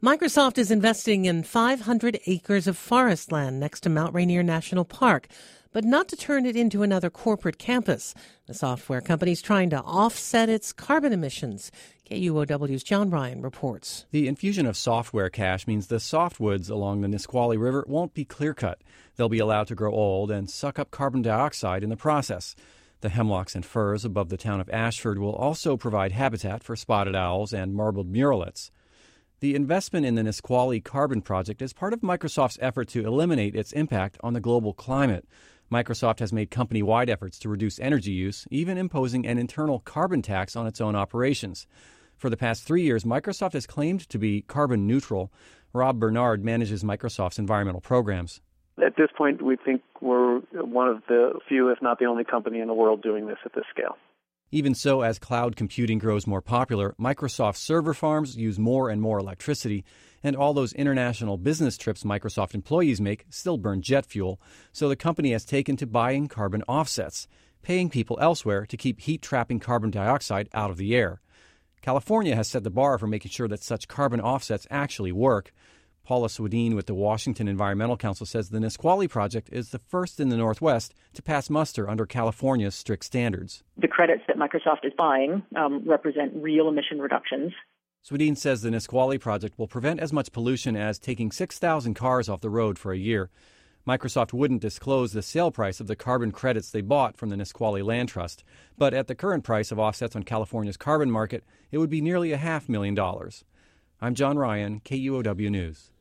Microsoft is investing in 500 acres of forest land next to Mount Rainier National Park, but not to turn it into another corporate campus. The software company is trying to offset its carbon emissions. KUOW's John Ryan reports. The infusion of software cash means the softwoods along the Nisqually River won't be clear-cut. They'll be allowed to grow old and suck up carbon dioxide in the process. The hemlocks and firs above the town of Ashford will also provide habitat for spotted owls and marbled murrelets. The investment in the Nisqually Carbon Project is part of Microsoft's effort to eliminate its impact on the global climate. Microsoft has made company-wide efforts to reduce energy use, even imposing an internal carbon tax on its own operations. For the past 3 years, Microsoft has claimed to be carbon neutral. Rob Bernard manages Microsoft's environmental programs. At this point, we think we're one of the few, if not the only company in the world doing this at this scale. Even so, as cloud computing grows more popular, Microsoft server farms use more and more electricity, and all those international business trips Microsoft employees make still burn jet fuel, so the company has taken to buying carbon offsets, paying people elsewhere to keep heat-trapping carbon dioxide out of the air. California has set the bar for making sure that such carbon offsets actually work. Paula Swedien with the Washington Environmental Council says the Nisqually project is the first in the Northwest to pass muster under California's strict standards. The credits that Microsoft is buying represent real emission reductions. Swedien says the Nisqually project will prevent as much pollution as taking 6,000 cars off the road for a year. Microsoft wouldn't disclose the sale price of the carbon credits they bought from the Nisqually Land Trust, but at the current price of offsets on California's carbon market, it would be nearly $500,000. I'm John Ryan, KUOW News.